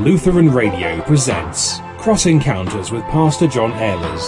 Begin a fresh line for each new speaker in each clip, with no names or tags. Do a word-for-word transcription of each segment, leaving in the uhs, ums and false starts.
Lutheran Radio presents Cross Encounters with Pastor John Ehlers.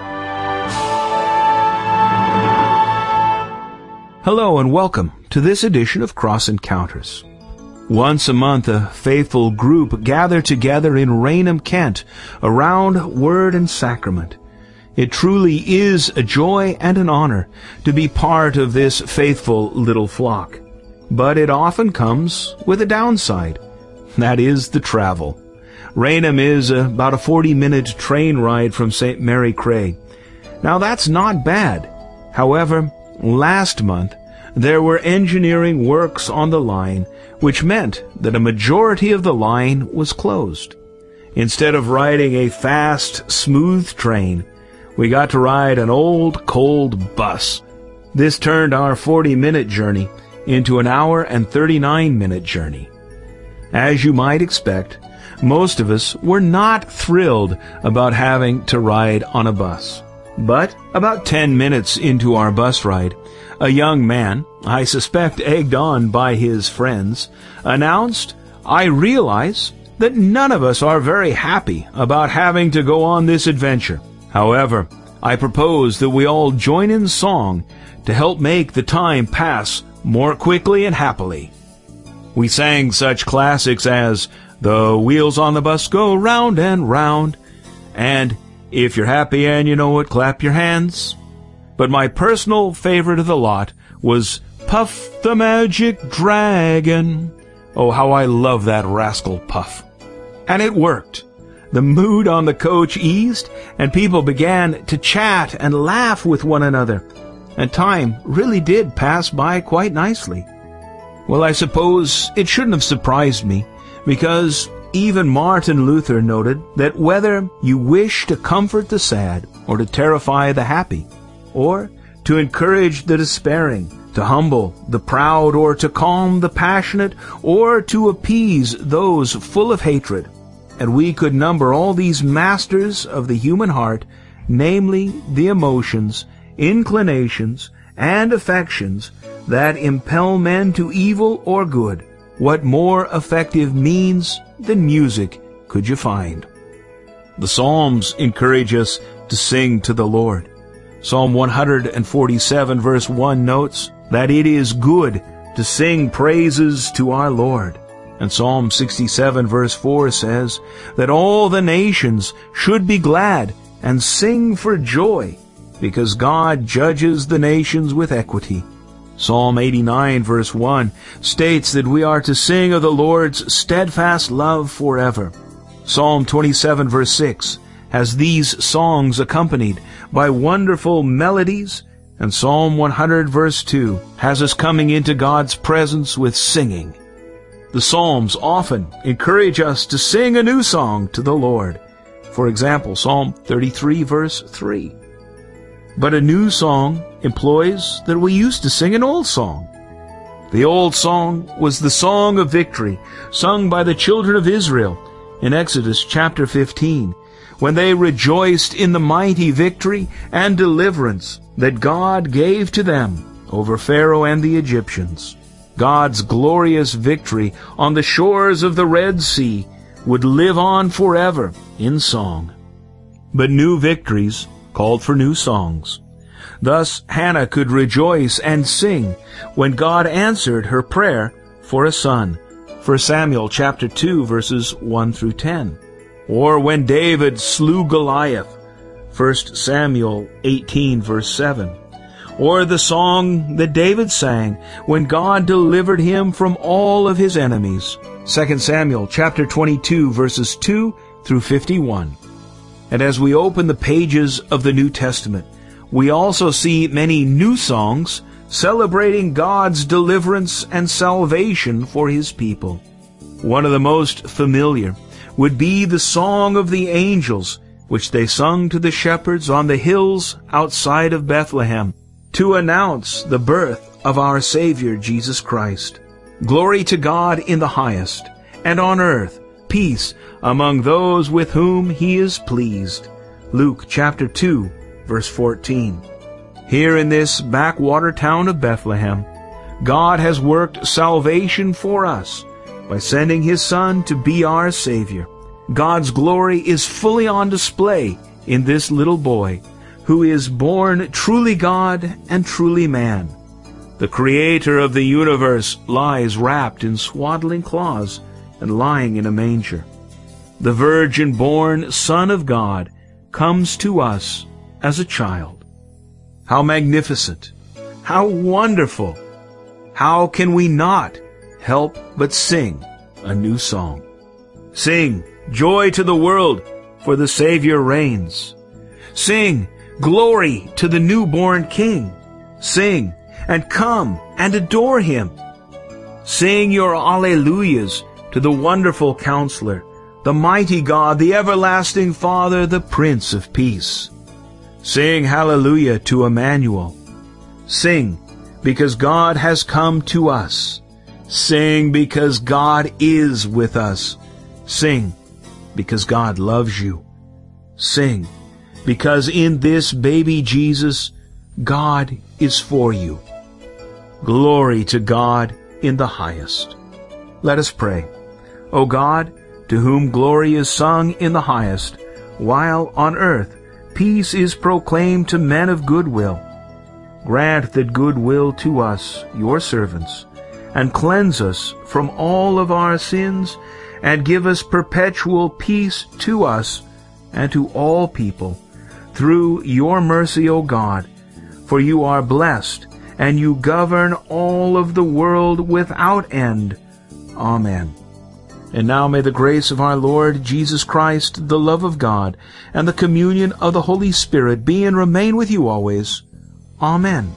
Hello and welcome to this edition of Cross Encounters. Once a month, a faithful group gather together in Raynham, Kent, around Word and Sacrament. It truly is a joy and an honor to be part of this faithful little flock. But it often comes with a downside. That is the travel. Raynham is about a forty-minute train ride from Saint Mary Cray. Now that's not bad. However, last month there were engineering works on the line, which meant that a majority of the line was closed. Instead of riding a fast, smooth train, we got to ride an old, cold bus. This turned our forty-minute journey into an hour and thirty-nine minute journey. As you might expect, most of us were not thrilled about having to ride on a bus. But about ten minutes into our bus ride, a young man, I suspect egged on by his friends, announced, "I realize that none of us are very happy about having to go on this adventure. However, I propose that we all join in song to help make the time pass more quickly and happily." We sang such classics as "The Wheels on the Bus Go Round and Round," and "If You're Happy and You Know It, Clap Your Hands." But my personal favorite of the lot was "Puff the Magic Dragon." Oh, how I love that rascal Puff. And it worked. The mood on the coach eased, and people began to chat and laugh with one another. And time really did pass by quite nicely. Well, I suppose it shouldn't have surprised me, because even Martin Luther noted that whether you wish to comfort the sad, or to terrify the happy, or to encourage the despairing, to humble the proud, or to calm the passionate, or to appease those full of hatred, and we could number all these masters of the human heart, namely the emotions, inclinations, and affections that impel men to evil or good, what more effective means than music could you find? The Psalms encourage us to sing to the Lord. Psalm one forty-seven verse one notes that it is good to sing praises to our Lord. And Psalm sixty-seven verse four says that all the nations should be glad and sing for joy, because God judges the nations with equity. Psalm eighty-nine verse one states that we are to sing of the Lord's steadfast love forever. Psalm twenty-seven verse six has these songs accompanied by wonderful melodies, and Psalm one hundred verse two has us coming into God's presence with singing. The Psalms often encourage us to sing a new song to the Lord. For example, Psalm thirty-three verse three. But a new song employs that we used to sing an old song. The old song was the song of victory, sung by the children of Israel in Exodus chapter fifteen, when they rejoiced in the mighty victory and deliverance that God gave to them over Pharaoh and the Egyptians. God's glorious victory on the shores of the Red Sea would live on forever in song. But new victories called for new songs. Thus Hannah could rejoice and sing when God answered her prayer for a son, First Samuel chapter two verses one through ten. Or when David slew Goliath, First Samuel eighteen verse seven. Or the song that David sang when God delivered him from all of his enemies, Second Samuel chapter twenty-two verses two through fifty-one. And as we open the pages of the New Testament, we also see many new songs celebrating God's deliverance and salvation for His people. One of the most familiar would be the Song of the Angels, which they sung to the shepherds on the hills outside of Bethlehem to announce the birth of our Savior Jesus Christ. Glory to God in the highest, and on earth peace among those with whom He is pleased. Luke chapter two, verse fourteen. Here in this backwater town of Bethlehem, God has worked salvation for us by sending His Son to be our Savior. God's glory is fully on display in this little boy, who is born truly God and truly man. The Creator of the universe lies wrapped in swaddling cloths and lying in a manger. The virgin-born Son of God comes to us as a child. How magnificent! How wonderful! How can we not help but sing a new song? Sing, joy to the world, for the Savior reigns. Sing, glory to the newborn King. Sing, and come and adore Him. Sing your alleluias to the wonderful Counselor, the mighty God, the everlasting Father, the Prince of Peace. Sing hallelujah to Emmanuel. Sing, because God has come to us. Sing, because God is with us. Sing, because God loves you. Sing, because in this baby Jesus, God is for you. Glory to God in the highest. Let us pray. O God, to whom glory is sung in the highest, while on earth peace is proclaimed to men of good will, grant that good will to us, your servants, and cleanse us from all of our sins, and give us perpetual peace to us and to all people, through your mercy, O God, for you are blessed, and you govern all of the world without end. Amen. And now may the grace of our Lord Jesus Christ, the love of God, and the communion of the Holy Spirit be and remain with you always. Amen.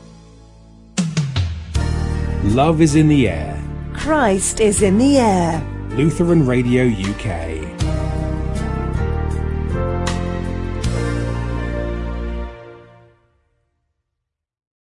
Love is in the air.
Christ is in the air.
Lutheran Radio U K.